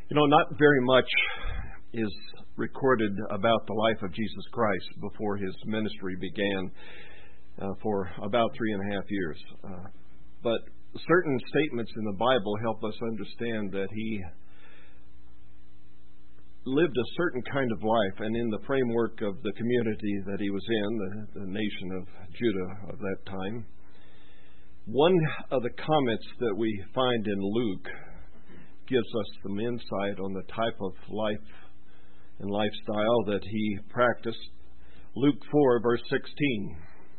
Not very much is recorded about the life of Jesus Christ before his ministry began for about 3.5 years. But certain statements in the Bible help us understand that he lived a certain kind of life, and in the framework of the community that he was in, the nation of Judah of that time. One of the comments that we find in Luke gives us some insight on the type of life and lifestyle that he practiced. Luke 4, verse 16.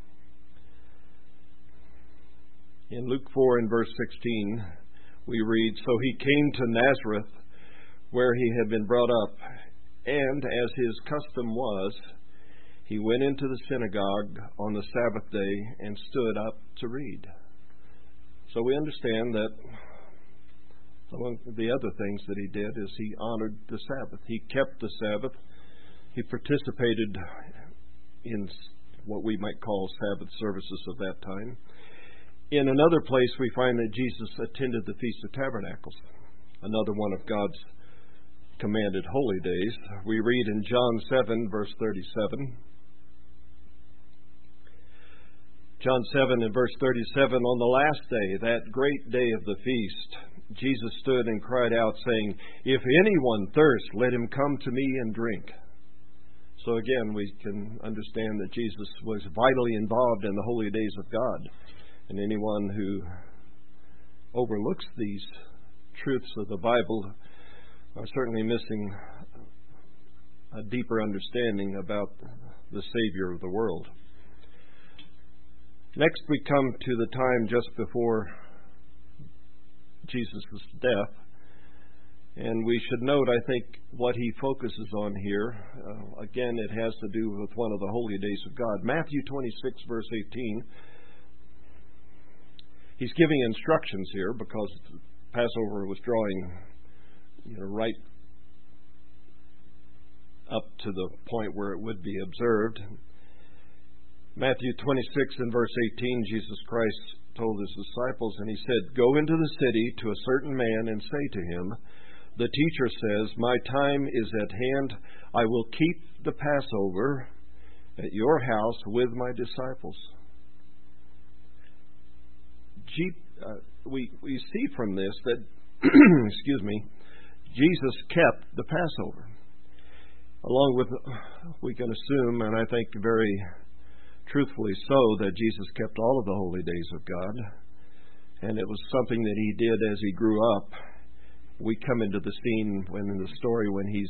In Luke 4 and verse 16, we read, "So he came to Nazareth, where he had been brought up, and as his custom was, he went into the synagogue on the Sabbath day and stood up to read." So we understand that among the other things that he did is he honored the Sabbath. He kept the Sabbath. He participated in what we might call Sabbath services of that time. In another place, we find that Jesus attended the Feast of Tabernacles, another one of God's commanded holy days. We read in John 7, verse 37. John 7 and verse 37, "On the last day, that great day of the feast, Jesus stood and cried out, saying, 'If anyone thirst, let him come to me and drink.'" So again, we can understand that Jesus was vitally involved in the holy days of God. And anyone who overlooks these truths of the Bible are certainly missing a deeper understanding about the Savior of the world. Next, we come to the time just before Jesus' death. And we should note, I think, what he focuses on here. Again, it has to do with one of the holy days of God. Matthew 26, verse 18. He's giving instructions here because Passover was drawing right up to the point where it would be observed. Matthew 26 and verse 18, Jesus Christ told his disciples, and he said, "Go into the city to a certain man and say to him, 'The teacher says, my time is at hand. I will keep the Passover at your house with my disciples.'" We see from this that, Jesus kept the Passover. Along with, we can assume, and I think very truthfully so, that Jesus kept all of the holy days of God. And it was something that he did as he grew up. We come into the scene in the story when he's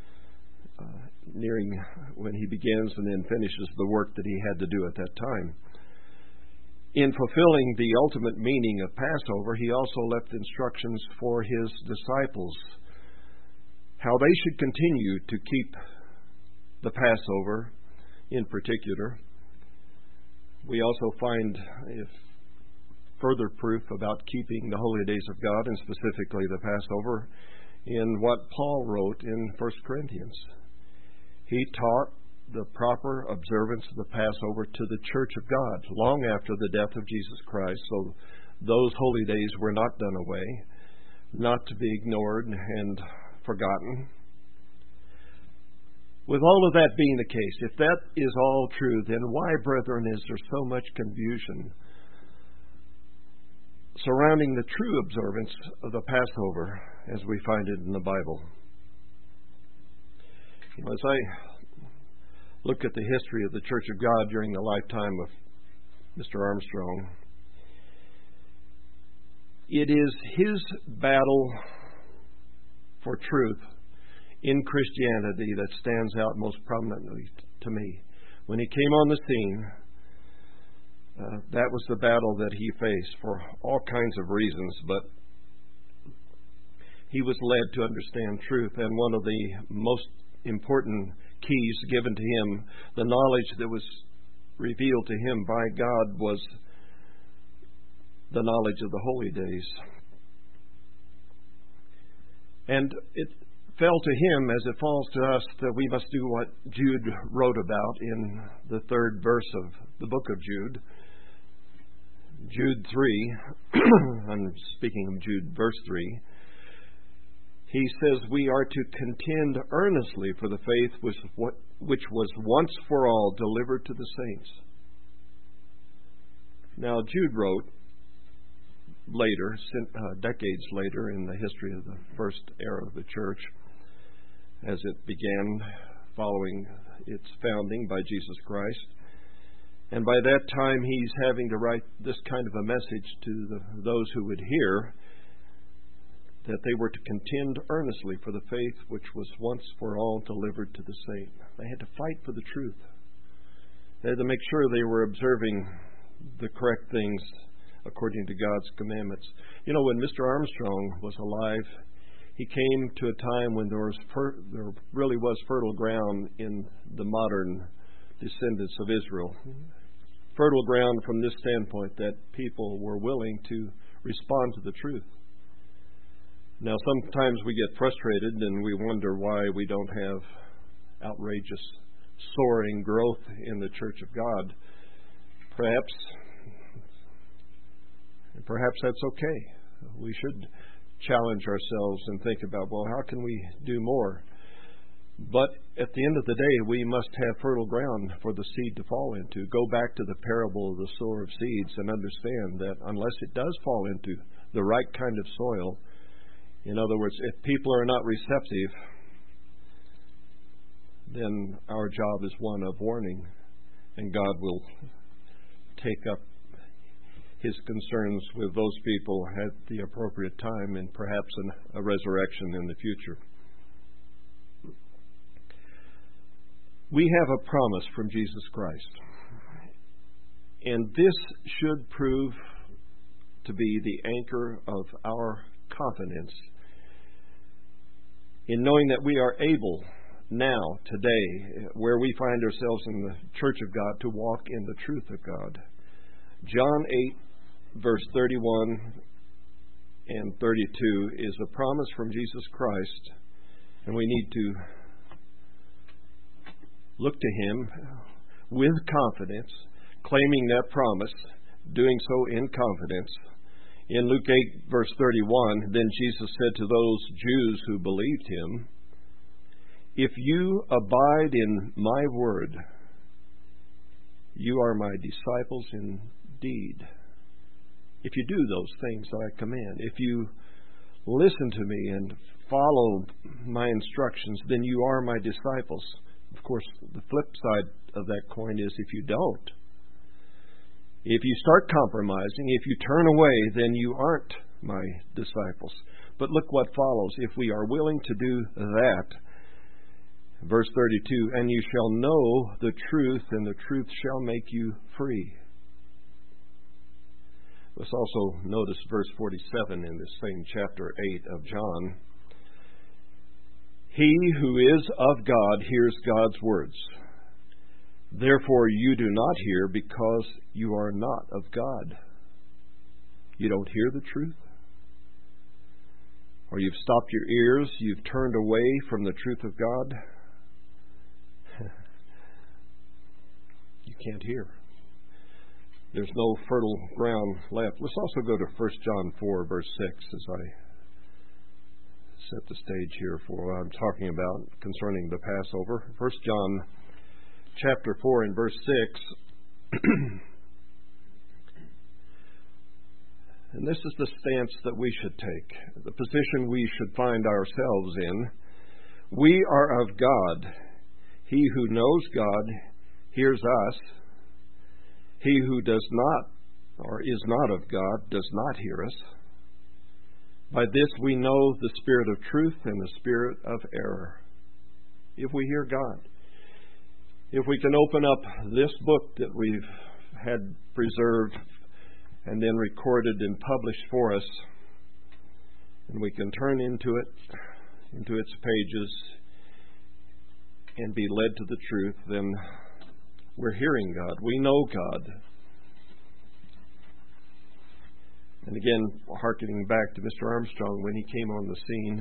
when he begins and then finishes the work that he had to do at that time. In fulfilling the ultimate meaning of Passover, he also left instructions for his disciples, how they should continue to keep the Passover in particular. We also find further proof about keeping the holy days of God, and specifically the Passover, in what Paul wrote in 1 Corinthians. He taught the proper observance of the Passover to the church of God long after the death of Jesus Christ. So those holy days were not done away, not to be ignored and forgotten. With all of that being the case, if that is all true, then why, brethren, is there so much confusion surrounding the true observance of the Passover as we find it in the Bible? As I look at the history of the Church of God during the lifetime of Mr. Armstrong, it is his battle for truth in Christianity that stands out most prominently to me. When he came on the scene, that was the battle that he faced for all kinds of reasons, but he was led to understand truth, and one of the most important keys given to him, the knowledge that was revealed to him by God, was the knowledge of the holy days. And it fell to him, as it falls to us, that we must do what Jude wrote about in the 3rd verse of the book of Jude. Jude 3, I'm speaking of Jude verse 3. he says we are to contend earnestly for the faith which was once for all delivered to the saints. Now, Jude wrote later, decades later in the history of the first era of the church, as it began following its founding by Jesus Christ. And by that time, he's having to write this kind of a message to those who would hear, that they were to contend earnestly for the faith which was once for all delivered to the saint. They had to fight for the truth. They had to make sure they were observing the correct things according to God's commandments. You know, when Mr. Armstrong was alive, he came to a time when there really was fertile ground in the modern descendants of Israel. Fertile ground from this standpoint, that people were willing to respond to the truth. Now, sometimes we get frustrated and we wonder why we don't have outrageous, soaring growth in the Church of God. Perhaps that's okay. We should challenge ourselves and think about, well, how can we do more? But at the end of the day, we must have fertile ground for the seed to fall into. Go back to the parable of the sower of seeds and understand that unless it does fall into the right kind of soil, in other words, if people are not receptive, then our job is one of warning, and God will take up His concerns with those people at the appropriate time, and perhaps a resurrection in the future. We have a promise from Jesus Christ, and this should prove to be the anchor of our confidence in knowing that we are able now, today, where we find ourselves in the Church of God, to walk in the truth of God. John 8, verse 31 and 32 is a promise from Jesus Christ, and we need to look to Him with confidence, claiming that promise, doing so in confidence. In Luke 8, verse 31, then Jesus said to those Jews who believed Him, "If you abide in my word, you are my disciples indeed. If you do those things that I command, if you listen to me and follow my instructions, then you are my disciples." Of course, the flip side of that coin is if you don't. If you start compromising, if you turn away, then you aren't my disciples. But look what follows. If we are willing to do that, verse 32, "And you shall know the truth, and the truth shall make you free." Let's also notice verse 47 in this same chapter 8 of John. "He who is of God hears God's words. Therefore you do not hear, because you are not of God." You don't hear the truth? Or you've stopped your ears, you've turned away from the truth of God? You can't hear. There's no fertile ground left. Let's also go to 1 John 4, verse 6, as I set the stage here for what I'm talking about concerning the Passover. 1 John chapter 4 and verse 6. And this is the stance that we should take, the position we should find ourselves in. "We are of God. He who knows God hears us. He who does not or is not of God does not hear us. By this we know the spirit of truth and the spirit of error." If we hear God, if we can open up this book that we've had preserved and then recorded and published for us, and we can turn into its pages and be led to the truth, then we're hearing God. We know God. And again, hearkening back to Mr. Armstrong, when he came on the scene,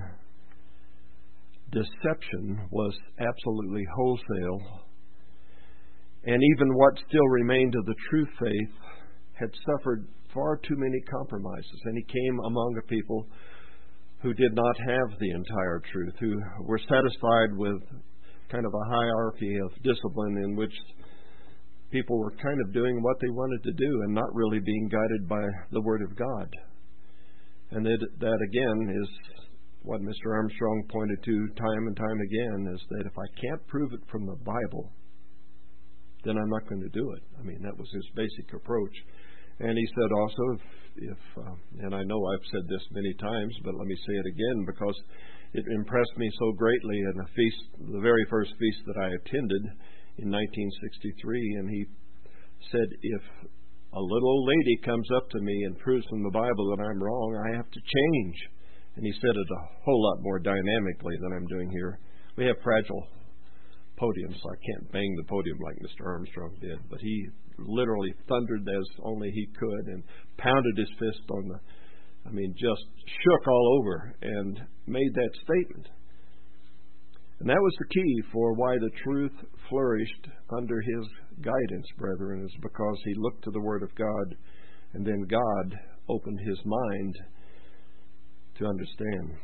deception was absolutely wholesale. And even what still remained of the true faith had suffered far too many compromises. And he came among a people who did not have the entire truth, who were satisfied with kind of a hierarchy of discipline in which people were kind of doing what they wanted to do and not really being guided by the Word of God. And that again is what Mr. Armstrong pointed to time and time again, is that if I can't prove it from the Bible, then I'm not going to do it. I mean, that was his basic approach. And he said also, and I know I've said this many times, but let me say it again because it impressed me so greatly in a feast, the very first feast that I attended in 1963, and he said, if a little old lady comes up to me and proves from the Bible that I'm wrong, I have to change. And he said it a whole lot more dynamically than I'm doing here. We have fragile podiums, so I can't bang the podium like Mr. Armstrong did, but he literally thundered as only he could and pounded his fist on just shook all over and made that statement. And that was the key for why the truth flourished under his guidance, brethren, is because he looked to the Word of God, and then God opened his mind to understand.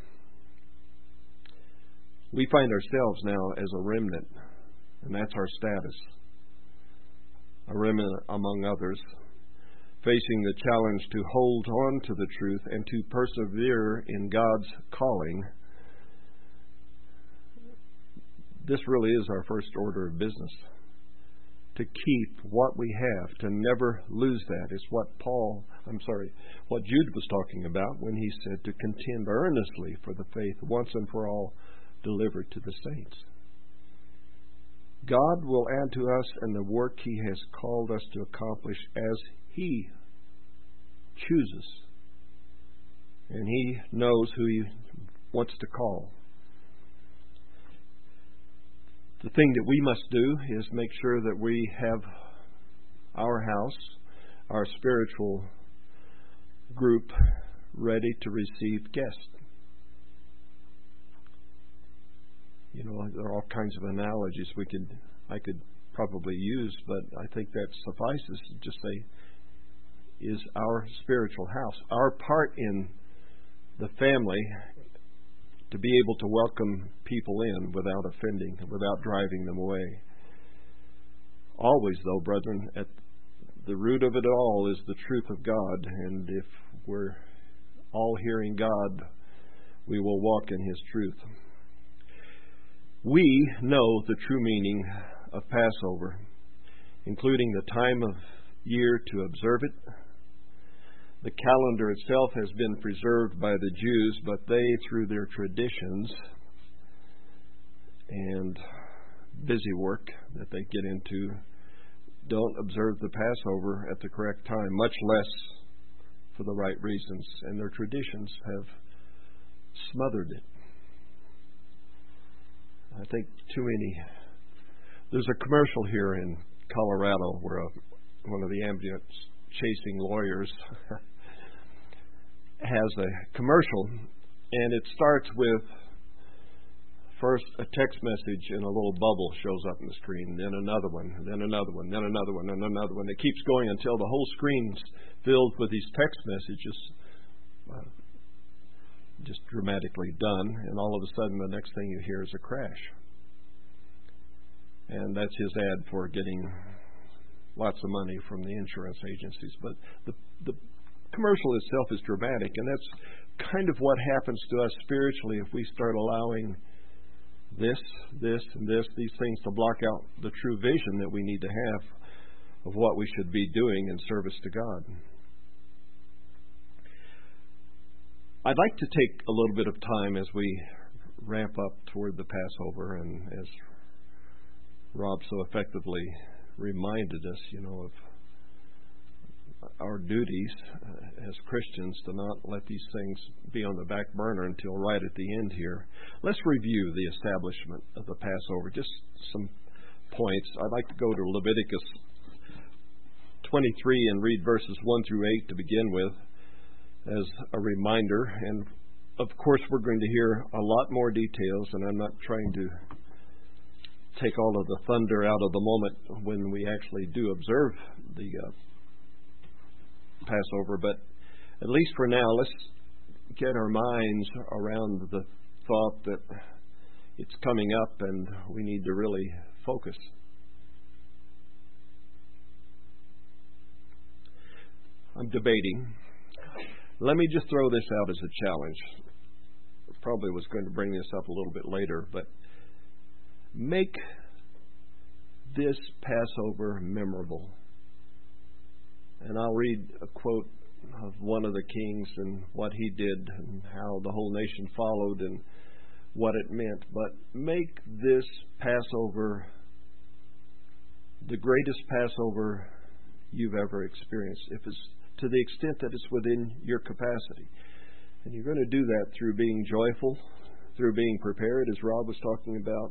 We find ourselves now as a remnant, and that's our status. A remnant among others, facing the challenge to hold on to the truth and to persevere in God's calling. This really is our first order of business. To keep what we have, to never lose that, is what Jude was talking about when he said to contend earnestly for the faith once and for all delivered to the saints. God will add to us in the work He has called us to accomplish as He chooses. And He knows who He wants to call. The thing that we must do is make sure that we have our house, our spiritual group, ready to receive guests. There are all kinds of analogies I could probably use, but I think that suffices to just say, is our spiritual house, our part in the family, to be able to welcome people in without offending, without driving them away. Always, though, brethren, at the root of it all is the truth of God, and if we're all hearing God, we will walk in His truth. We know the true meaning of Passover, including the time of year to observe it. The calendar itself has been preserved by the Jews, but they, through their traditions and busy work that they get into, don't observe the Passover at the correct time, much less for the right reasons, and their traditions have smothered it. I think too many. There's a commercial here in Colorado where one of the ambulance-chasing lawyers has a commercial, and it starts with first a text message in a little bubble shows up on the screen, then another one, then another one, then another one, and another one. It keeps going until the whole screen's filled with these text messages, just dramatically done, and all of a sudden the next thing you hear is a crash. And that's his ad for getting lots of money from the insurance agencies. But the commercial itself is dramatic, and that's kind of what happens to us spiritually if we start allowing this, and these things to block out the true vision that we need to have of what we should be doing in service to God. I'd like to take a little bit of time as we ramp up toward the Passover, and as Rob so effectively reminded us, of our duties as Christians to not let these things be on the back burner until right at the end here. Let's review the establishment of the Passover. Just some points. I'd like to go to Leviticus 23 and read verses 1 through 8 to begin with as a reminder. And of course we're going to hear a lot more details, and I'm not trying to take all of the thunder out of the moment when we actually do observe the Passover, but at least for now, let's get our minds around the thought that it's coming up and we need to really focus. I'm debating. Let me just throw this out as a challenge. I probably was going to bring this up a little bit later, but make this Passover memorable. And I'll read a quote of one of the kings and what he did and how the whole nation followed and what it meant. But make this Passover the greatest Passover you've ever experienced, if it's to the extent that it's within your capacity. And you're going to do that through being joyful, through being prepared, as Rob was talking about,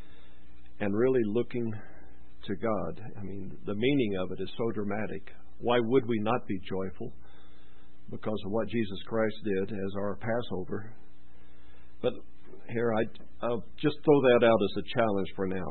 and really looking to God. I mean, the meaning of it is so dramatic. Why would we not be joyful? Because of what Jesus Christ did as our Passover. But here, I'll just throw that out as a challenge for now.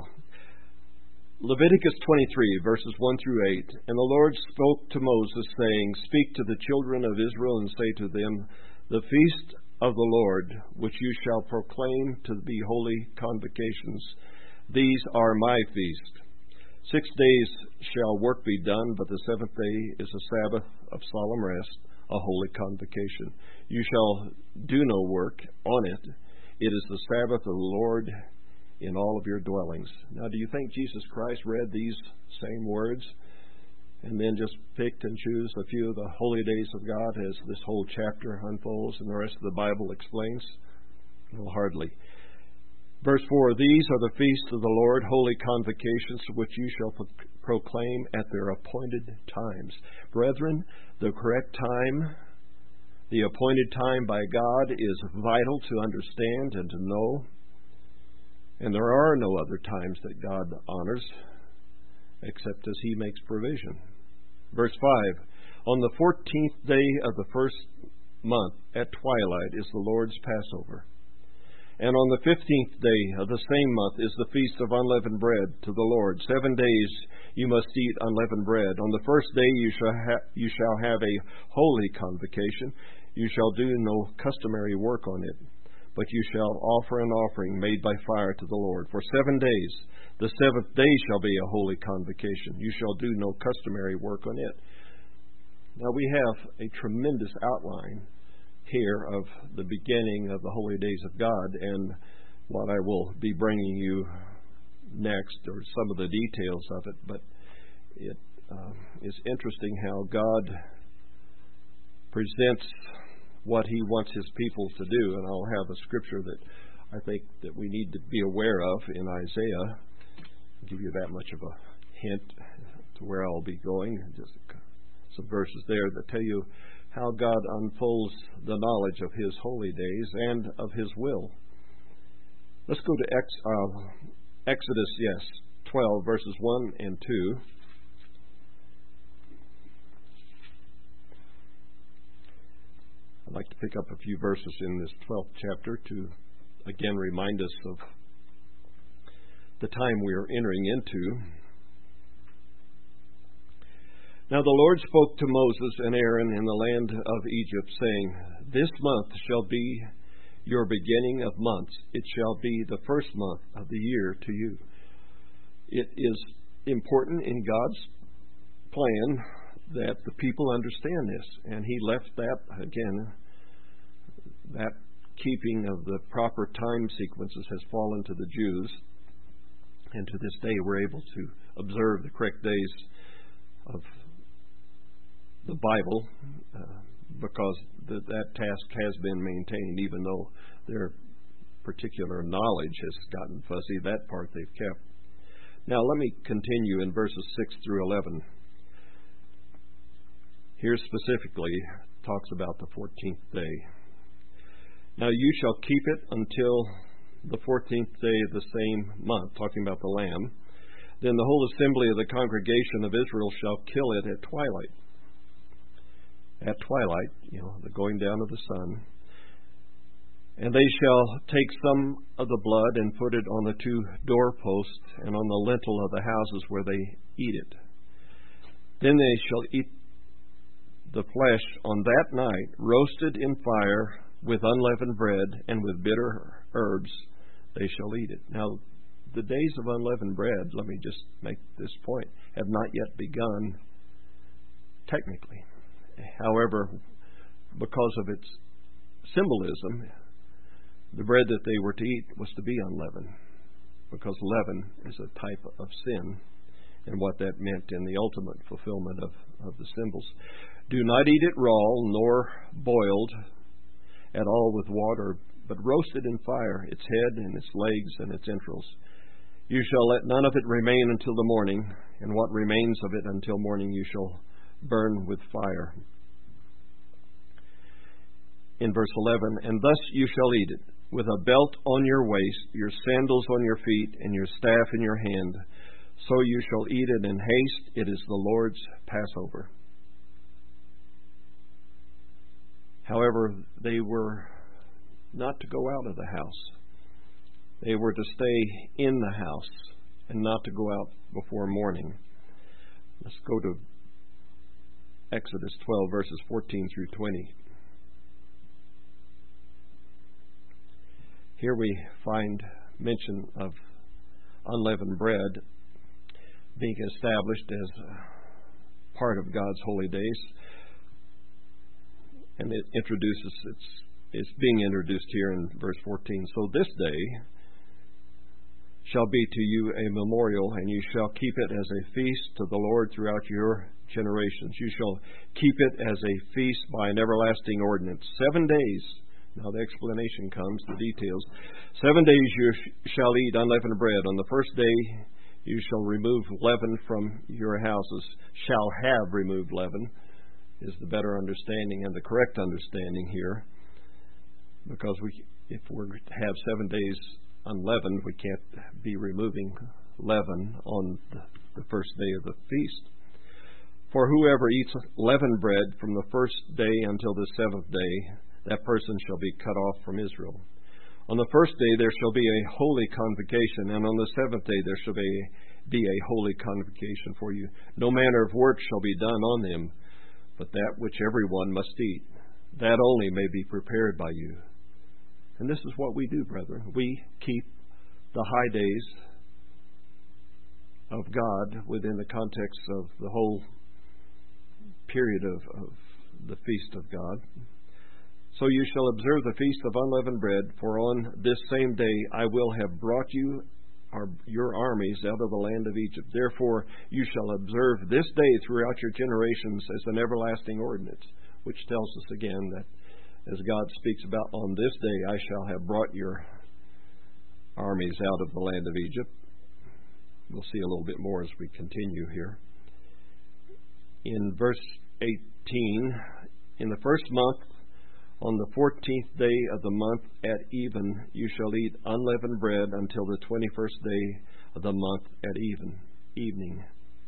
Leviticus 23, verses 1 through 8. And the Lord spoke to Moses, saying, Speak to the children of Israel, and say to them, The feast of the Lord, which you shall proclaim to be holy convocations, these are my feast. 6 days shall work be done, but the seventh day is a Sabbath of solemn rest, a holy convocation. You shall do no work on it. It is the Sabbath of the Lord in all of your dwellings. Now, do you think Jesus Christ read these same words and then just picked and chose a few of the holy days of God as this whole chapter unfolds and the rest of the Bible explains? Well, hardly. Verse 4, These are the feasts of the Lord, holy convocations, which you shall proclaim at their appointed times. Brethren, the correct time, the appointed time by God, is vital to understand and to know. And there are no other times that God honors except as He makes provision. Verse 5, On the 14th day of the first month at twilight is the Lord's Passover. And on the 15th day of the same month is the feast of unleavened bread to the Lord. 7 days you must eat unleavened bread. On the first day you shall have a holy convocation. You shall do no customary work on it, but you shall offer an offering made by fire to the Lord. For 7 days, the seventh day shall be a holy convocation. You shall do no customary work on it. Now we have a tremendous outline here of the beginning of the holy days of God, and what I will be bringing you next are some of the details of it. But it is interesting how God presents what He wants His people to do, and I'll have a scripture that I think that we need to be aware of in Isaiah. I'll give you that much of a hint to where I'll be going. Just some verses there that tell you how God unfolds the knowledge of His holy days and of His will. Let's go to Exodus, 12, verses 1 and 2. I'd like to pick up a few verses in this 12th chapter to again remind us of the time we are entering into. Now the Lord spoke to Moses and Aaron in the land of Egypt, saying, This month shall be your beginning of months. It shall be the first month of the year to you. It is important in God's plan that the people understand this. And He left that, again, that keeping of the proper time sequences has fallen to the Jews. And to this day we're able to observe the correct days of the Bible because that task has been maintained, even though their particular knowledge has gotten fuzzy. That part they've kept. Now let me continue in verses 6 through 11. Here specifically talks about the 14th day. Now you shall keep it until the 14th day of the same month, talking about the lamb. Then the whole assembly of the congregation of Israel shall kill it at twilight. At twilight, the going down of the sun. And they shall take some of the blood and put it on the 2 doorposts and on the lintel of the houses where they eat it. Then they shall eat the flesh on that night, roasted in fire with unleavened bread and with bitter herbs they shall eat it. Now, the days of unleavened bread, let me just make this point, have not yet begun technically. However, because of its symbolism, the bread that they were to eat was to be unleavened, because leaven is a type of sin, and what that meant in the ultimate fulfillment of the symbols. Do not eat it raw, nor boiled at all with water, but roasted in fire, its head and its legs and its entrails. You shall let none of it remain until the morning, and what remains of it until morning you shall burn with fire. In verse 11, and thus you shall eat it, with a belt on your waist, your sandals on your feet, and your staff in your hand. So you shall eat it in haste. It is the Lord's Passover. However, they were not to go out of the house. They were to stay in the house and not to go out before morning. Let's go to Exodus 12, verses 14 through 20. Here we find mention of unleavened bread being established as part of God's holy days. And it introduces, it's being introduced here in verse 14. So this day shall be to you a memorial, and you shall keep it as a feast to the Lord throughout your generations. You shall keep it as a feast by an everlasting ordinance. 7 days. Now the explanation comes, the details. 7 days you shall eat unleavened bread. On the first day you shall remove leaven from your houses. Shall have removed leaven is the better understanding and the correct understanding here. Because if we're to have 7 days unleavened, we can't be removing leaven on the first day of the feast. For whoever eats leavened bread from the first day until the seventh day, that person shall be cut off from Israel. On the first day there shall be a holy convocation, and on the seventh day there shall be a holy convocation for you. No manner of work shall be done on them, but that which everyone must eat, that only may be prepared by you. And this is what we do, brethren. We keep the high days of God within the context of the whole period of the feast of God. So you shall observe the feast of unleavened bread, for on this same day I will have brought you your armies out of the land of Egypt. Therefore you shall observe this day throughout your generations as an everlasting ordinance, which tells us again that as God speaks about, on this day I shall have brought your armies out of the land of Egypt. We'll see a little bit more as we continue here. In verse 18, in the first month, on the 14th day of the month at even, you shall eat unleavened bread until the 21st day of the month at evening.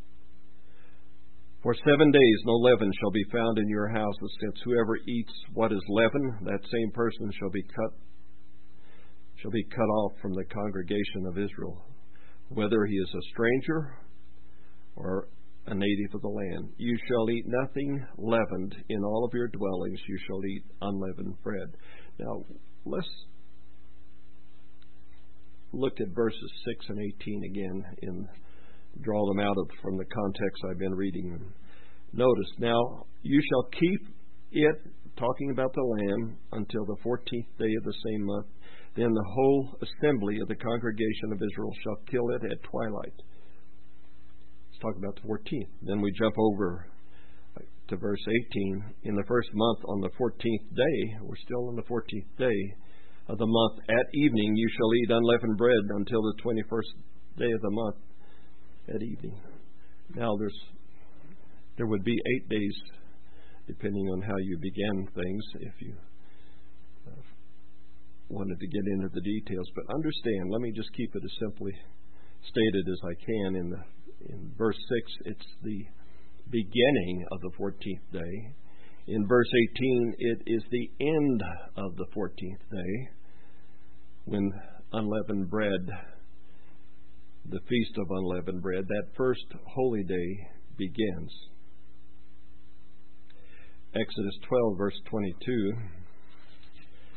For 7 days no leaven shall be found in your houses, since whoever eats what is leavened, that same person shall be cut off from the congregation of Israel, whether he is a stranger or a native of the land. You shall eat nothing leavened in all of your dwellings. You shall eat unleavened bread. Now, let's look at verses 6 and 18 again and draw them out from the context I've been reading them. Notice, now, you shall keep it, talking about the lamb, until the 14th day of the same month. Then the whole assembly of the congregation of Israel shall kill it at twilight. Talk about the 14th. Then we jump over to verse 18. In the first month, on the 14th day, we're still on the 14th day of the month, at evening you shall eat unleavened bread until the 21st day of the month at evening. Now there would be 8 days, depending on how you began things, if you wanted to get into the details. But understand, let me just keep it as simply stated as I can. In verse 6, it's the beginning of the 14th day. In verse 18, it is the end of the 14th day, when unleavened bread, the feast of unleavened bread, that first holy day begins. Exodus 12, verse 22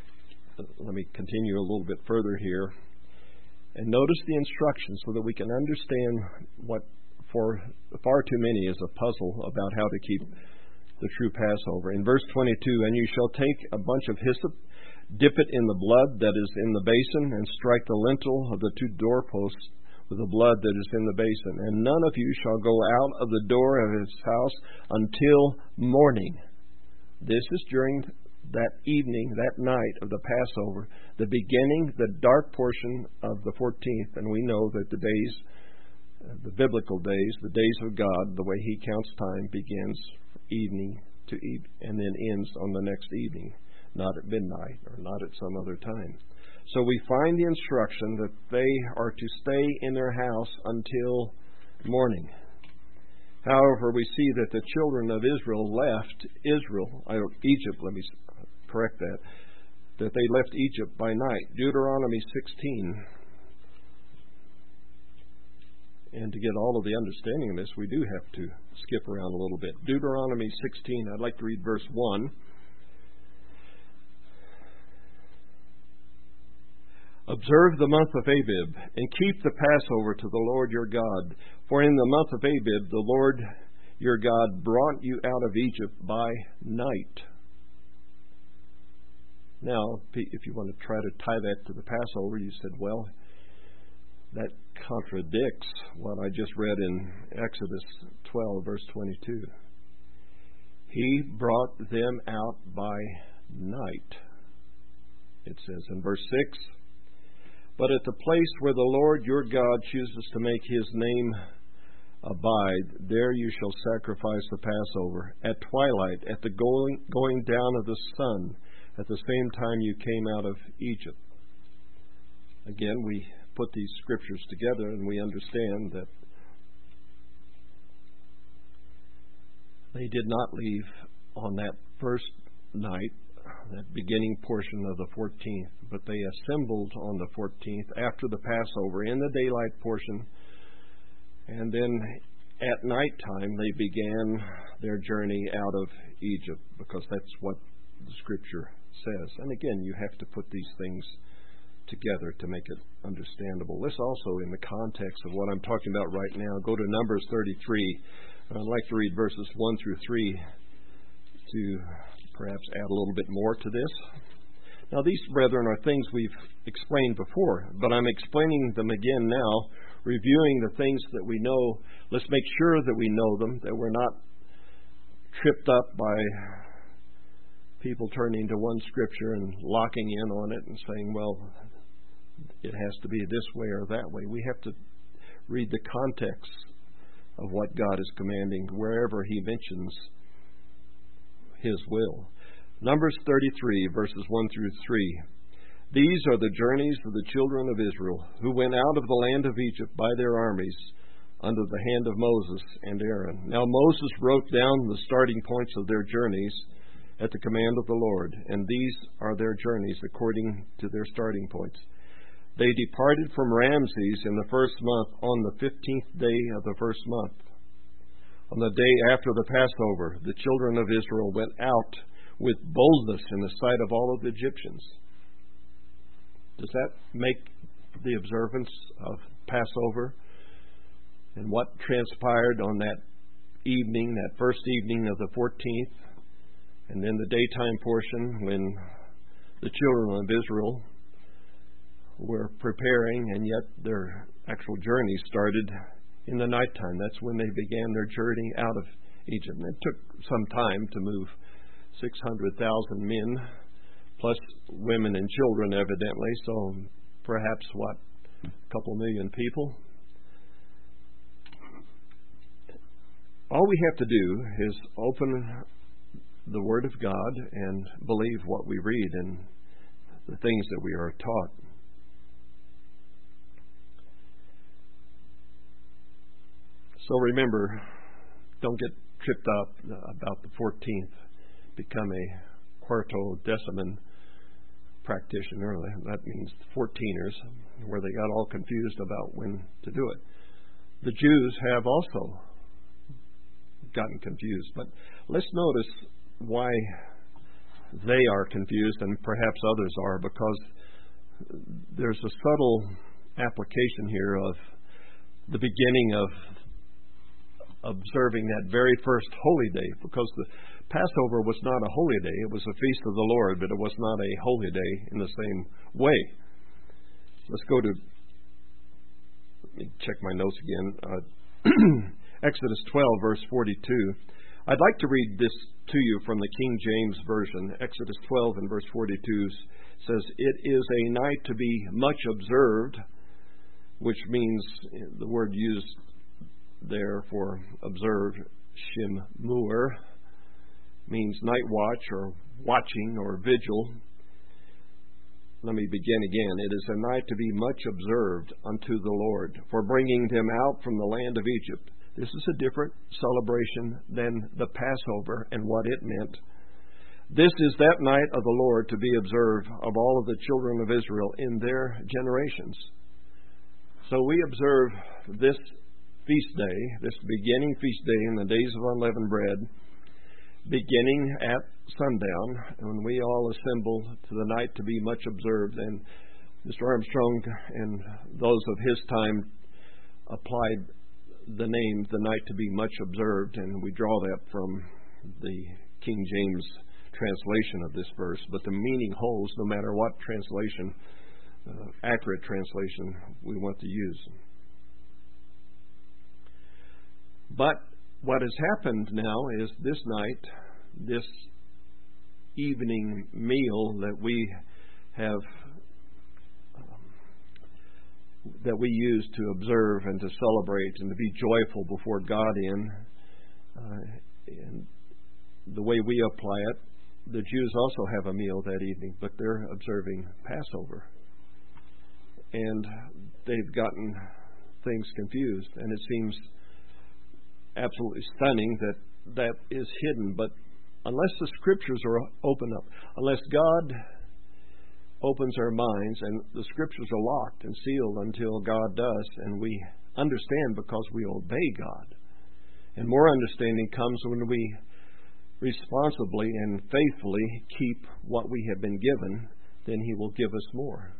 let me continue a little bit further here. And notice the instructions so that we can understand what for far too many is a puzzle about how to keep the true Passover. In verse 22, and you shall take a bunch of hyssop, dip it in the blood that is in the basin, and strike the lintel of the two doorposts with the blood that is in the basin. And none of you shall go out of the door of his house until morning. This is during that evening, that night of the Passover, the beginning, the dark portion of the 14th. And we know that the days, the biblical days, the days of God, the way He counts time, begins evening to evening and then ends on the next evening, not at midnight or not at some other time. So we find the instruction that they are to stay in their house until morning. However, we see that the children of Israel left Egypt, let me correct that they left Egypt by night. Deuteronomy 16. And to get all of the understanding of this, we do have to skip around a little bit. Deuteronomy 16, I'd like to read verse 1. Observe the month of Abib, and keep the Passover to the Lord your God. For in the month of Abib, the Lord your God brought you out of Egypt by night. Now, if you want to try to tie that to the Passover, you said, well, that contradicts what I just read in Exodus 12, verse 22. He brought them out by night, it says in verse 6. But at the place where the Lord your God chooses to make His name abide, there you shall sacrifice the Passover at twilight, at the going down of the sun, at the same time you came out of Egypt. Again, we put these scriptures together and we understand that they did not leave on that first night, that beginning portion of the 14th, but they assembled on the 14th after the Passover in the daylight portion, and then at nighttime they began their journey out of Egypt, because that's what the Scripture says. And again, you have to put these things together to make it understandable. Let's also, in the context of what I'm talking about right now, go to Numbers 33. And I'd like to read verses 1 through 3 to perhaps add a little bit more to this. Now, these, brethren, are things we've explained before, but I'm explaining them again now, reviewing the things that we know. Let's make sure that we know them, that we're not tripped up by people turning to one scripture and locking in on it and saying, well, it has to be this way or that way. We have to read the context of what God is commanding wherever He mentions His will. Numbers 33, verses 1 through 3. These are the journeys of the children of Israel, who went out of the land of Egypt by their armies, under the hand of Moses and Aaron. Now Moses wrote down the starting points of their journeys at the command of the Lord, and these are their journeys according to their starting points. They departed from Ramses in the first month on the 15th day of the first month. On the day after the Passover, the children of Israel went out with boldness in the sight of all of the Egyptians. Does that make the observance of Passover and what transpired on that evening, that first evening of the 14th, and then the daytime portion when the children of Israel were preparing, and yet their actual journey started in the nighttime? That's when they began their journey out of Egypt. And it took some time to move 600,000 men, plus women and children, evidently, so perhaps, a couple million people? All we have to do is open the Word of God and believe what we read and the things that we are taught. So remember, don't get tripped up about the 14th. Become a quartodeciman practitioner. That means 14ers, where they got all confused about when to do it. The Jews have also gotten confused. But let's notice why they are confused, and perhaps others are, because there's a subtle application here of the beginning of observing that very first holy day, because the Passover was not a holy day. It was a feast of the Lord, but it was not a holy day in the same way. Let's go to, let me check my notes again, Exodus 12, verse 42. I'd like to read this to you from the King James Version. Exodus 12 and verse 42 says, "It is a night to be much observed," which means, the word used there for observed, shemur, means night watch or watching or vigil. Let me begin again. "It is a night to be much observed unto the Lord, for bringing them out from the land of Egypt." This is a different celebration than the Passover and what it meant. "This is that night of the Lord to be observed of all of the children of Israel in their generations." So we observe this feast day, this beginning feast day in the days of unleavened bread, beginning at sundown, when we all assemble to the night to be much observed. And Mr. Armstrong and those of his time applied the name "the night to be much observed," and we draw that from the King James translation of this verse. But the meaning holds no matter what translation, accurate translation, we want to use. But what has happened now is this night, this evening meal that we have, that we use to observe and to celebrate and to be joyful before God in, and the way we apply it, the Jews also have a meal that evening, but they're observing Passover. And they've gotten things confused, and it seems absolutely stunning that that is hidden. But unless the Scriptures are open up, unless God opens our minds, and the Scriptures are locked and sealed until God does, and we understand because we obey God. And more understanding comes when we responsibly and faithfully keep what we have been given, then He will give us more.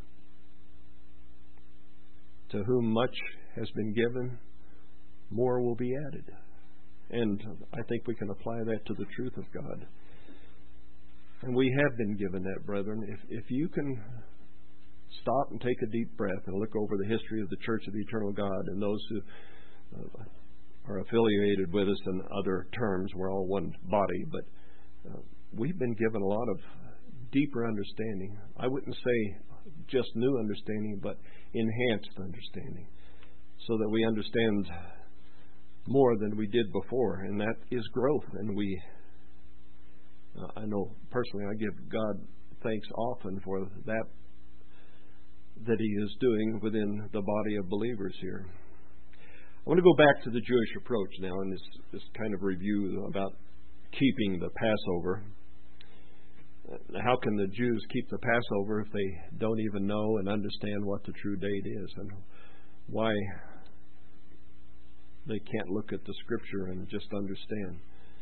To whom much has been given, more will be added. And I think we can apply that to the truth of God. And we have been given that, brethren. If you can stop and take a deep breath and look over the history of the Church of the Eternal God and those who are affiliated with us in other terms, we're all one body, but we've been given a lot of deeper understanding. I wouldn't say just new understanding, but enhanced understanding, so that we understand more than we did before, and that is growth. And I know personally I give God thanks often for that He is doing within the body of believers here. I want to go back to the Jewish approach now in this kind of review about keeping the Passover. How can the Jews keep the Passover if they don't even know and understand what the true date is, and why they can't look at the Scripture and just understand?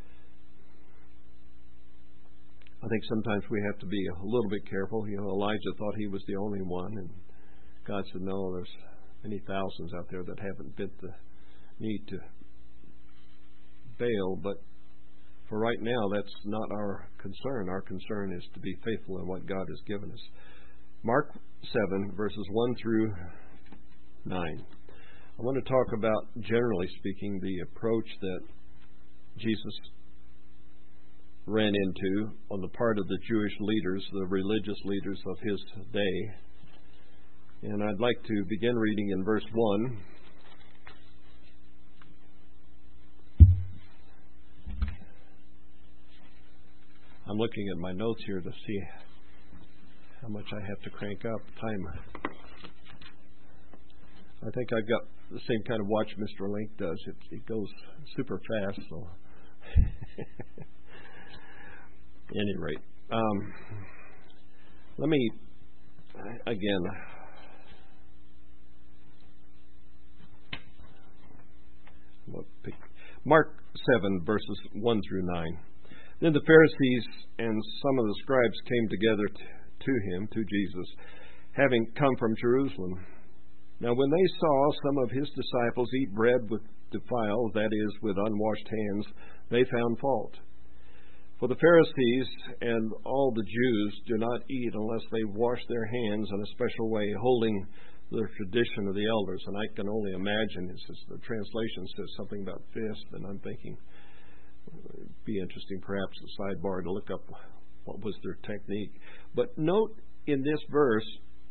I think sometimes we have to be a little bit careful. Elijah thought he was the only one, and God said, no, there's many thousands out there that haven't bent the knee to Baal. But for right now, that's not our concern. Our concern is to be faithful in what God has given us. Mark 7, verses 1 through 9. I want to talk about, generally speaking, the approach that Jesus ran into on the part of the Jewish leaders, the religious leaders of his day. And I'd like to begin reading in verse 1. I'm looking at my notes here to see how much I have to crank up time. I think I've got the same kind of watch Mr. Link does. It goes super fast. So, any rate, let me again. Mark 7, verses 1 through 9. Then the Pharisees and some of the scribes came together to Jesus, having come from Jerusalem. Now when they saw some of his disciples eat bread with defiled, that is, with unwashed hands, they found fault. For the Pharisees and all the Jews do not eat unless they wash their hands in a special way, holding the tradition of the elders. And I can only imagine, the translation says something about fist, and I'm thinking it would be interesting, perhaps a sidebar, to look up what was their technique. But note in this verse,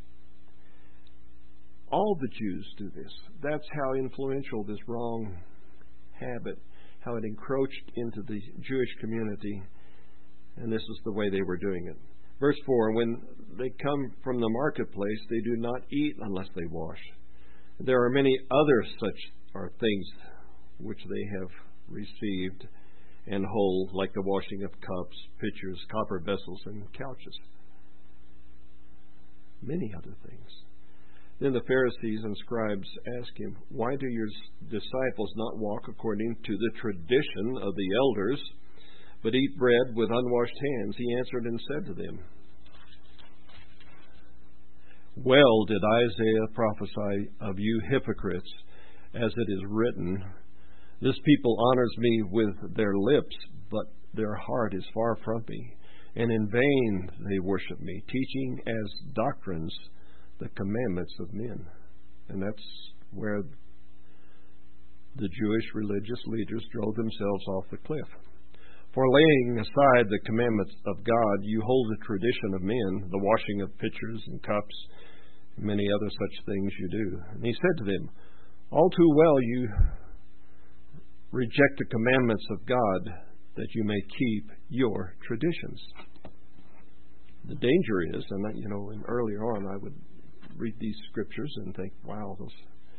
all the Jews do this. That's how influential this wrong habit, how it encroached into the Jewish community, and this is the way they were doing it. Verse 4, when they come from the marketplace, they do not eat unless they wash. There are many other such things which they have received and hold, like the washing of cups, pitchers, copper vessels, and couches. Many other things. Then the Pharisees and scribes asked him, "Why do your disciples not walk according to the tradition of the elders, but eat bread with unwashed hands?" He answered and said to them, "Well did Isaiah prophesy of you hypocrites, as it is written, 'This people honors me with their lips, but their heart is far from me, and in vain they worship me, teaching as doctrines the commandments of men.'" And that's where the Jewish religious leaders drove themselves off the cliff. "For laying aside the commandments of God, you hold the tradition of men, the washing of pitchers and cups, and many other such things you do." And he said to them, "All too well you reject the commandments of God, that you may keep your traditions." The danger is, and earlier on I would read these scriptures and think, wow, those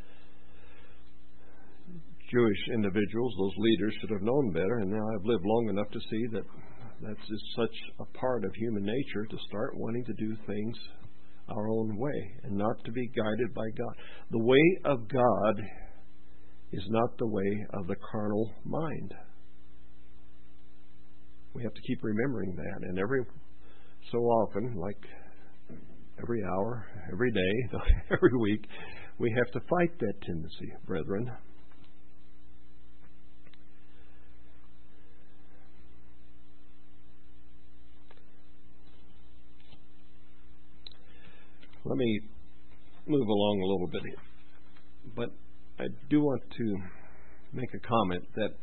Jewish individuals, those leaders, should have known better. And now I've lived long enough to see that that's just such a part of human nature, to start wanting to do things our own way and not to be guided by God. The way of God is not the way of the carnal mind. We have to keep remembering that. And every so often, like every hour, every day, every week, we have to fight that tendency, brethren. Let me move along a little bit here. But I do want to make a comment that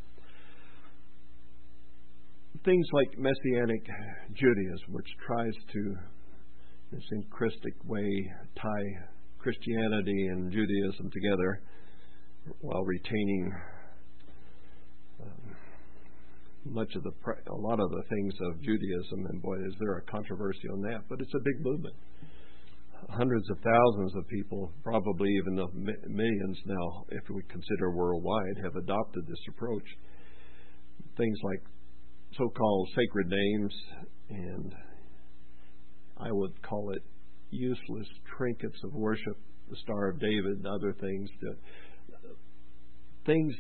things like Messianic Judaism, which tries to, in a syncretic way, tie Christianity and Judaism together while retaining a lot of the things of Judaism, and boy, is there a controversy on that, but it's a big movement. Hundreds of thousands of people, probably even millions now, if we consider worldwide, have adopted this approach. Things like so-called sacred names, and I would call it useless trinkets of worship, the Star of David, and other things. Things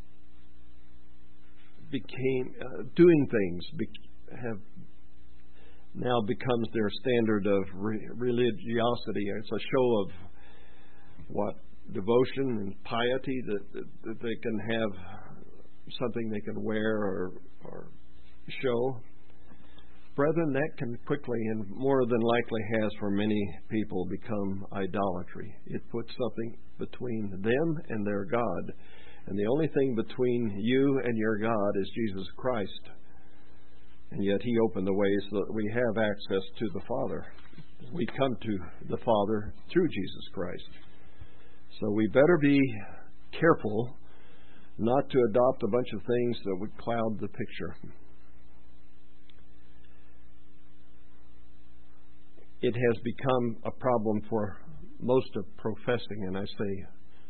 doing things have now becomes their standard of religiosity. It's a show of devotion and piety, that they can have something they can wear or show. Brethren, that can quickly and more than likely has for many people become idolatry. It puts something between them and their God. And the only thing between you and your God is Jesus Christ. And yet He opened the way so that we have access to the Father. We come to the Father through Jesus Christ. So we better be careful not to adopt a bunch of things that would cloud the picture. It has become a problem for most of professing, and I say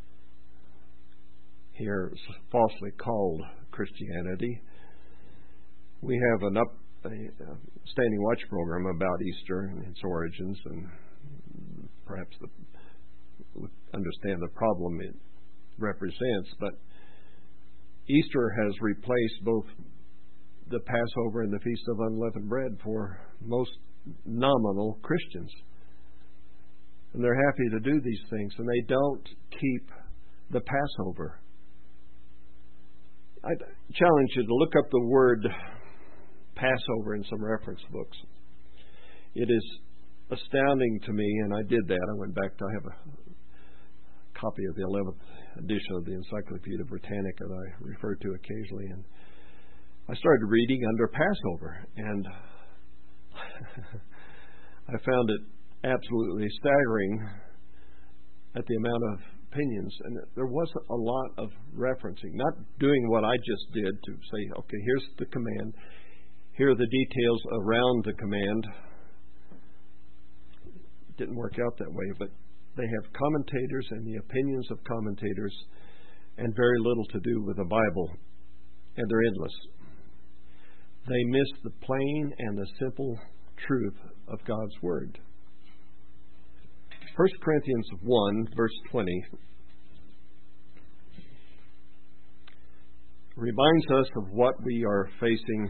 here, falsely called Christianity. We have a standing watch program about Easter and its origins, and perhaps understand the problem it represents. But Easter has replaced both the Passover and the Feast of Unleavened Bread for most nominal Christians. And they're happy to do these things, and they don't keep the Passover. I challenge you to look up the word Passover in some reference books. It is astounding to me, and I did that. I went back to, I have a copy of the 11th edition of the Encyclopedia Britannica that I refer to occasionally, and I started reading under Passover, and I found it absolutely staggering at the amount of opinions, and there wasn't a lot of referencing, not doing what I just did to say, okay, here's the command, here are the details around the command. It didn't work out that way, but they have commentators and the opinions of commentators and very little to do with the Bible, and they're endless. They miss the plain and the simple truth of God's Word. 1 Corinthians 1, verse 20, reminds us of what we are facing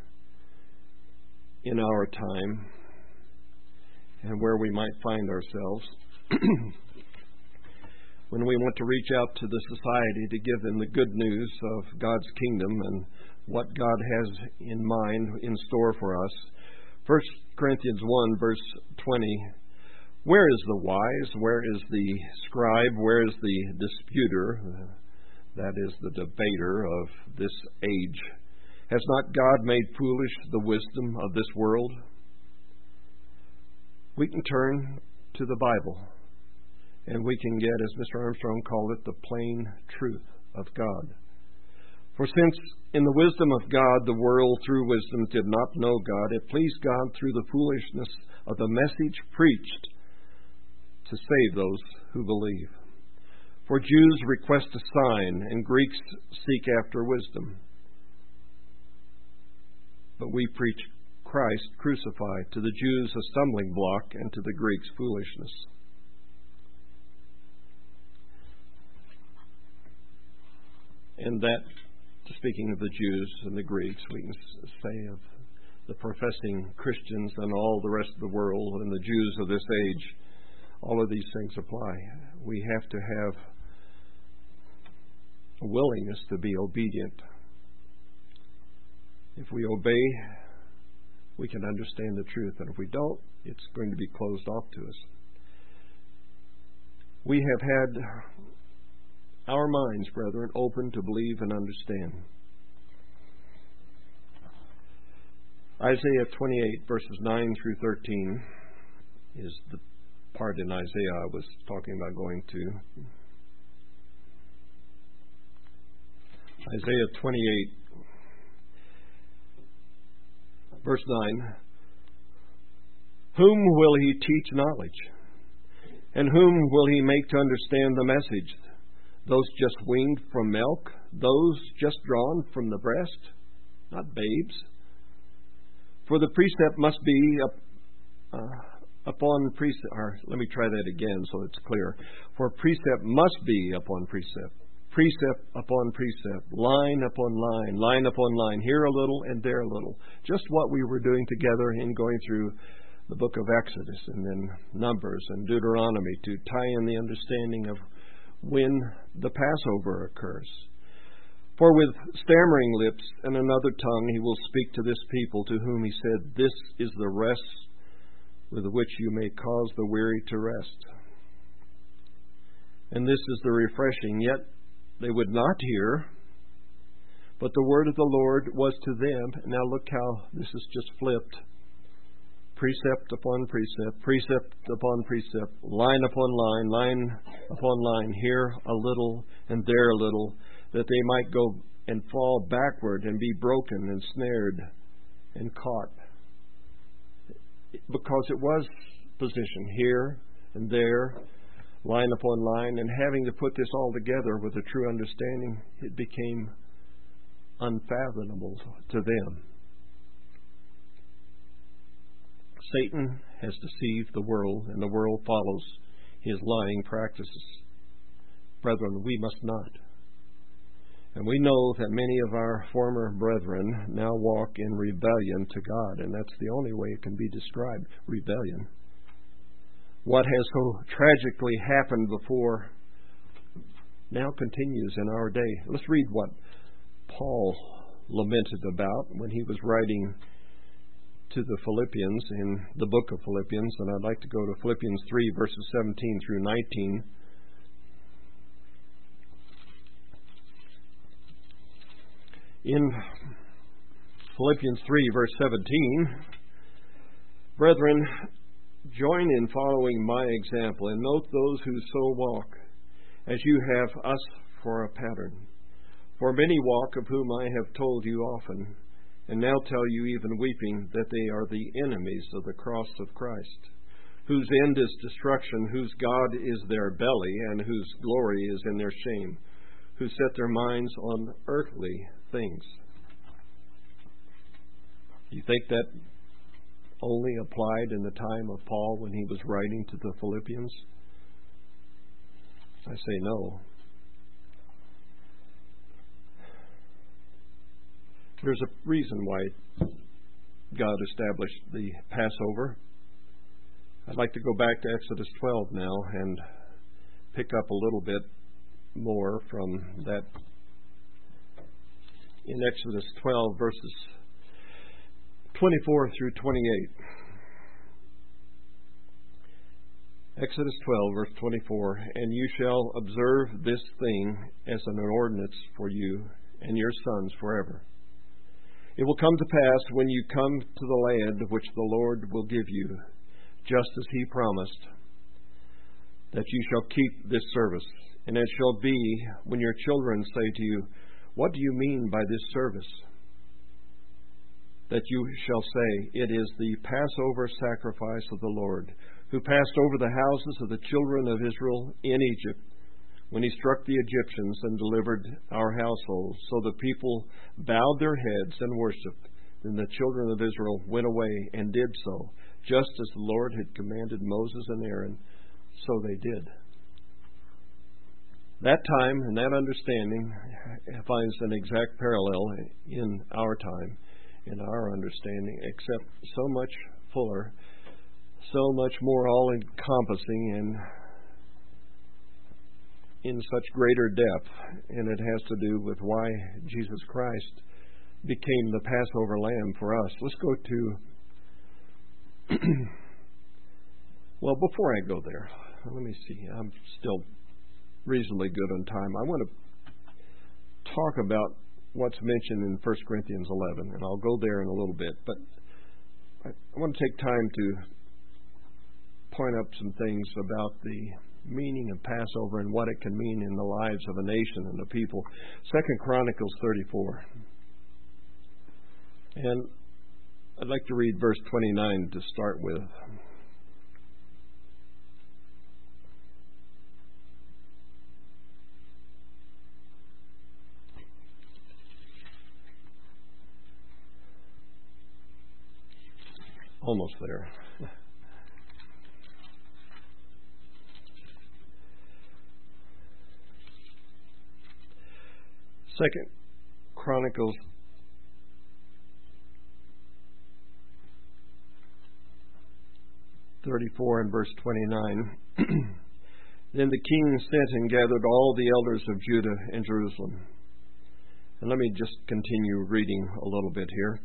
in our time and where we might find ourselves when we want to reach out to the society to give them the good news of God's kingdom and what God has in mind, in store for us. 1 Corinthians 1, verse 20, where is the wise? Where is the scribe? Where is the disputer? That is the debater of this age. Has not God made foolish the wisdom of this world? We can turn to the Bible, and we can get, as Mr. Armstrong called it, the plain truth of God. For since in the wisdom of God the world through wisdom did not know God, it pleased God through the foolishness of the message preached to save those who believe. For Jews request a sign, and Greeks seek after wisdom. But we preach Christ crucified, to the Jews a stumbling block, and to the Greeks foolishness. And that, speaking of the Jews and the Greeks, we can say of the professing Christians and all the rest of the world and the Jews of this age, all of these things apply. We have to have a willingness to be obedient. If we obey, we can understand the truth, and if we don't, it's going to be closed off to us. We have had our minds, brethren, open to believe and understand. Isaiah 28, verses 9 through 13 is the part in Isaiah I was talking about going to. Isaiah 28, verse 9. Whom will he teach knowledge? And whom will he make to understand the message? Those just weaned from milk? Those just drawn from the breast? Not babes. For the precept must be upon precept. Or let me try that again so it's clear. For precept must be upon precept. Precept upon precept, line upon line, line upon line, here a little and there a little. Just what we were doing together in going through the book of Exodus and then Numbers and Deuteronomy to tie in the understanding of when the Passover occurs. For with stammering lips and another tongue he will speak to this people, to whom he said, this is the rest with which you may cause the weary to rest. And this is the refreshing, yet they would not hear, but the word of the Lord was to them. Now look how this is just flipped. Precept upon precept, precept upon precept, line upon line, line upon line, here a little and there a little, that they might go and fall backward and be broken and snared and caught. Because it was positioned here and there, line upon line, and having to put this all together with a true understanding, it became unfathomable to them. Satan has deceived the world, and the world follows his lying practices. Brethren, we must not. And we know that many of our former brethren now walk in rebellion to God, and that's the only way it can be described, rebellion. What has so tragically happened before now continues in our day. Let's read what Paul lamented about when he was writing to the Philippians in the book of Philippians, and I'd like to go to Philippians 3, verses 17 through 19. In Philippians 3, verse 17, brethren, join in following my example, and note those who so walk, as you have us for a pattern. For many walk, of whom I have told you often, and now tell you even weeping, that they are the enemies of the cross of Christ, whose end is destruction, whose God is their belly, and whose glory is in their shame, who set their minds on earthly things. You think that only applied in the time of Paul when he was writing to the Philippians? I say no. There's a reason why God established the Passover. I'd like to go back to Exodus 12 now and pick up a little bit more from that. In Exodus 12, verses 24 through 28. Exodus 12, verse 24, and you shall observe this thing as an ordinance for you and your sons forever. It will come to pass when you come to the land which the Lord will give you, just as he promised, that you shall keep this service. And it shall be when your children say to you, what do you mean by this service? That you shall say, it is the Passover sacrifice of the Lord, who passed over the houses of the children of Israel in Egypt, when he struck the Egyptians and delivered our households. So the people bowed their heads and worshipped. Then the children of Israel went away and did so, just as the Lord had commanded Moses and Aaron, so they did. That time and that understanding finds an exact parallel in our time, in our understanding, except so much fuller, so much more all-encompassing, and in such greater depth, and it has to do with why Jesus Christ became the Passover lamb for us. Let's go to, well, before I go there, let me see, I'm still reasonably good on time. I want to talk about what's mentioned in 1 Corinthians 11, and I'll go there in a little bit, but I want to take time to point up some things about the meaning of Passover and what it can mean in the lives of a nation and a people. 2 Chronicles 34. And I'd like to read verse 29 to start with. Almost there. 2 Chronicles 34 and verse 29. Then the king sent and gathered all the elders of Judah and Jerusalem. And let me just continue reading a little bit here.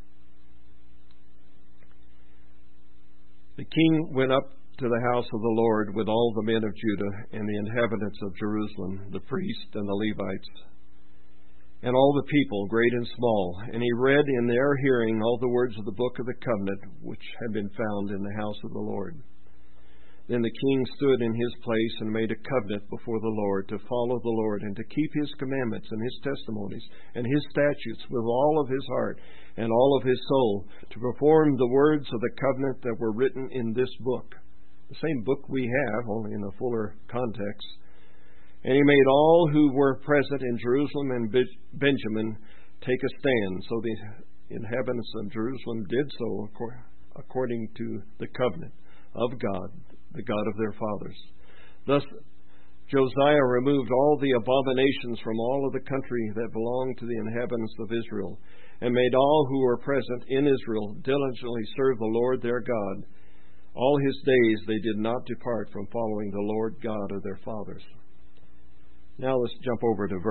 The king went up to the house of the Lord with all the men of Judah and the inhabitants of Jerusalem, the priests and the Levites, and all the people, great and small. And he read in their hearing all the words of the book of the covenant, which had been found in the house of the Lord. Then the king stood in his place and made a covenant before the Lord to follow the Lord and to keep his commandments and his testimonies and his statutes with all of his heart and all of his soul, to perform the words of the covenant that were written in this book. The same book we have, only in a fuller context. And he made all who were present in Jerusalem and Benjamin take a stand. So the inhabitants of Jerusalem did so according to the covenant of God, the God of their fathers. Thus Josiah removed all the abominations from all of the country that belonged to the inhabitants of Israel, and made all who were present in Israel diligently serve the Lord their God. All his days they did not depart from following the Lord God of their fathers. Now let's jump over to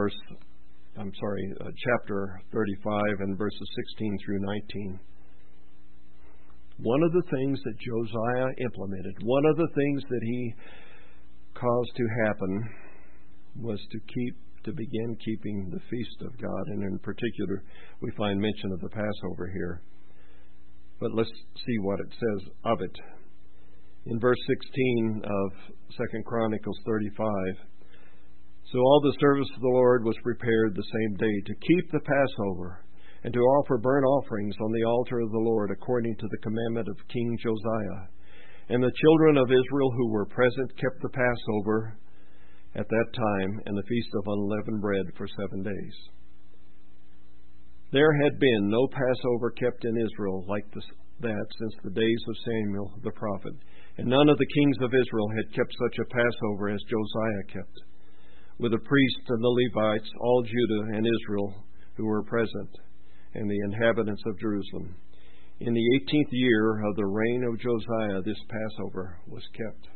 chapter 35 and verses 16 through 19. One of the things that Josiah implemented, one of the things that he caused to happen, was to begin keeping the feast of God, and in particular we find mention of the Passover here. But let's see what it says of it. In verse 16 of 2 Chronicles 35, so all the service of the Lord was prepared the same day to keep the Passover and to offer burnt offerings on the altar of the Lord according to the commandment of King Josiah. And the children of Israel who were present kept the Passover at that time and the Feast of Unleavened Bread for 7 days. There had been no Passover kept in Israel like that since the days of Samuel the prophet, and none of the kings of Israel had kept such a Passover as Josiah kept, with the priests and the Levites, all Judah and Israel who were present, and the inhabitants of Jerusalem. In the 18th year of the reign of Josiah, this Passover was kept.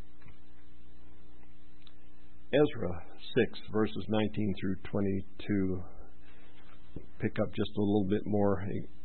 Ezra 6, verses 19 through 22, pick up just a little bit more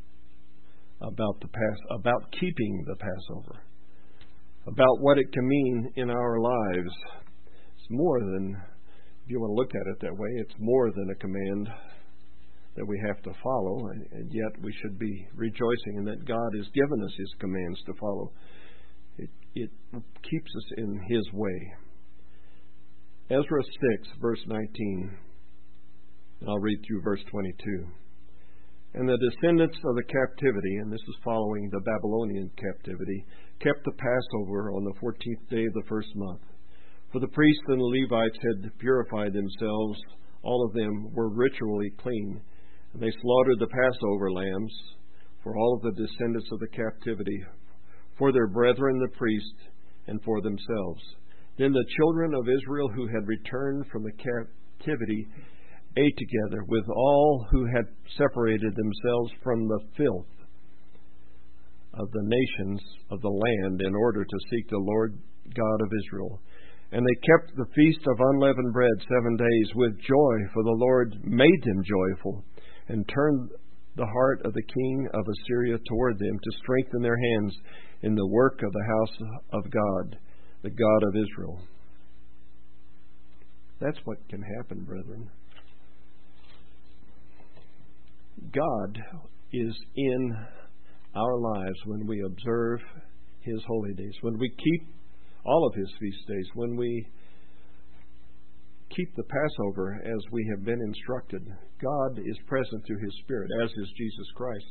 about keeping the Passover, about what it can mean in our lives. It's more than, if you want to look at it that way, it's more than a command that we have to follow, and yet we should be rejoicing in that God has given us His commands to follow. It keeps us in His way. Ezra 6, verse 19. I'll read through verse 22. And the descendants of the captivity, and this is following the Babylonian captivity, kept the Passover on the 14th day of the first month. For the priests and the Levites had purified themselves. All of them were ritually clean. And they slaughtered the Passover lambs for all of the descendants of the captivity, for their brethren the priests, and for themselves. Then the children of Israel who had returned from the captivity ate together with all who had separated themselves from the filth of the nations of the land in order to seek the Lord God of Israel. And they kept the feast of unleavened bread 7 days with joy, for the Lord made them joyful, and turned the heart of the king of Assyria toward them to strengthen their hands in the work of the house of God, the God of Israel. That's what can happen, brethren. God is in our lives when we observe His holy days, when we keep all of His feast days, when we keep the Passover as we have been instructed. God is present through His Spirit, as is Jesus Christ.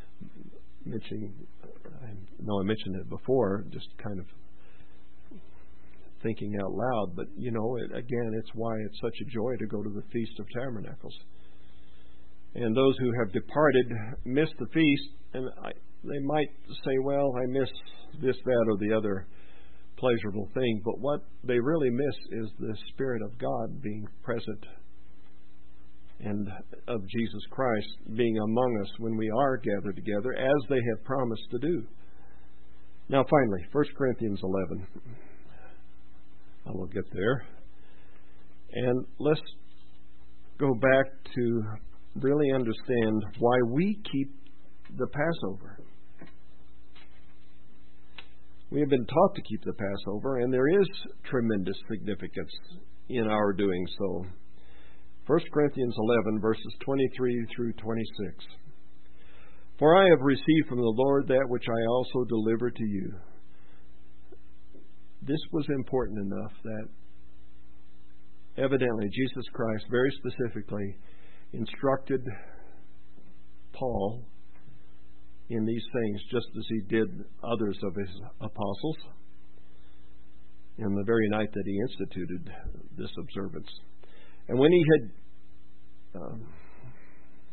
I know I mentioned it before, just kind of thinking out loud, but again, it's why it's such a joy to go to the Feast of Tabernacles. And those who have departed miss the feast, and they might say, well, I miss this, that, or the other pleasurable thing, but what they really miss is the Spirit of God being present and of Jesus Christ being among us when we are gathered together, as they have promised to do. Now, finally, 1 Corinthians 11. I will get there. And let's go back to really understand why we keep the Passover. We have been taught to keep the Passover, and there is tremendous significance in our doing so. 1 Corinthians 11, verses 23 through 26. For I have received from the Lord that which I also delivered to you. This was important enough that evidently Jesus Christ very specifically instructed Paul in these things, just as He did others of His apostles in the very night that He instituted this observance. And when He had,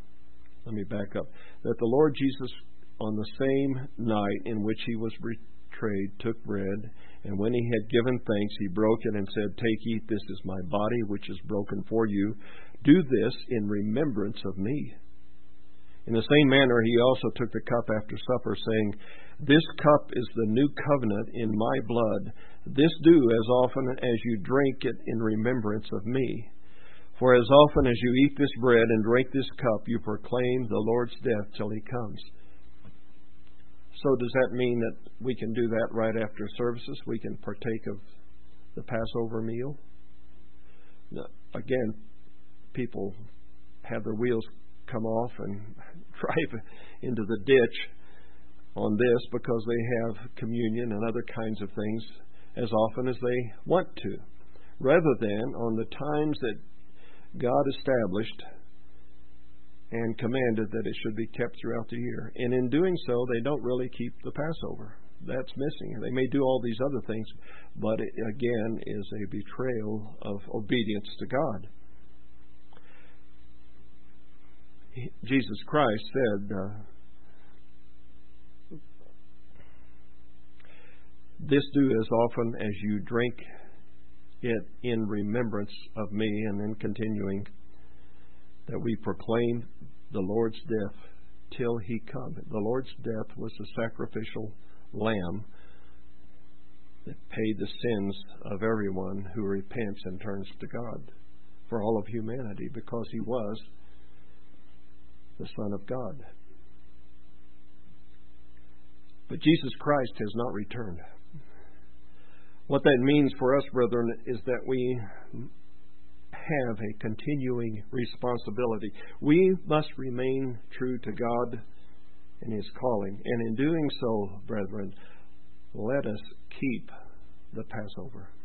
let me back up, that the Lord Jesus, on the same night in which He was betrayed, took bread, and when he had given thanks, he broke it and said, "Take, eat, this is my body, which is broken for you. Do this in remembrance of me." In the same manner, he also took the cup after supper, saying, "This cup is the new covenant in my blood. This do as often as you drink it in remembrance of me. For as often as you eat this bread and drink this cup, you proclaim the Lord's death till he comes." So does that mean that we can do that right after services? We can partake of the Passover meal? No. Again, people have their wheels come off and drive into the ditch on this because they have communion and other kinds of things as often as they want to, rather than on the times that God established and commanded that it should be kept throughout the year. And in doing so, they don't really keep the Passover. That's missing. They may do all these other things, but it, again, is a betrayal of obedience to God. Jesus Christ said, "This do as often as you drink it in remembrance of me," and then continuing, that we proclaim the Lord's death till he come. The Lord's death was the sacrificial lamb that paid the sins of everyone who repents and turns to God, for all of humanity, because he was the Son of God. But Jesus Christ has not returned. What that means for us, brethren, is that we have a continuing responsibility. We must remain true to God and his calling. And in doing so, brethren, let us keep the Passover.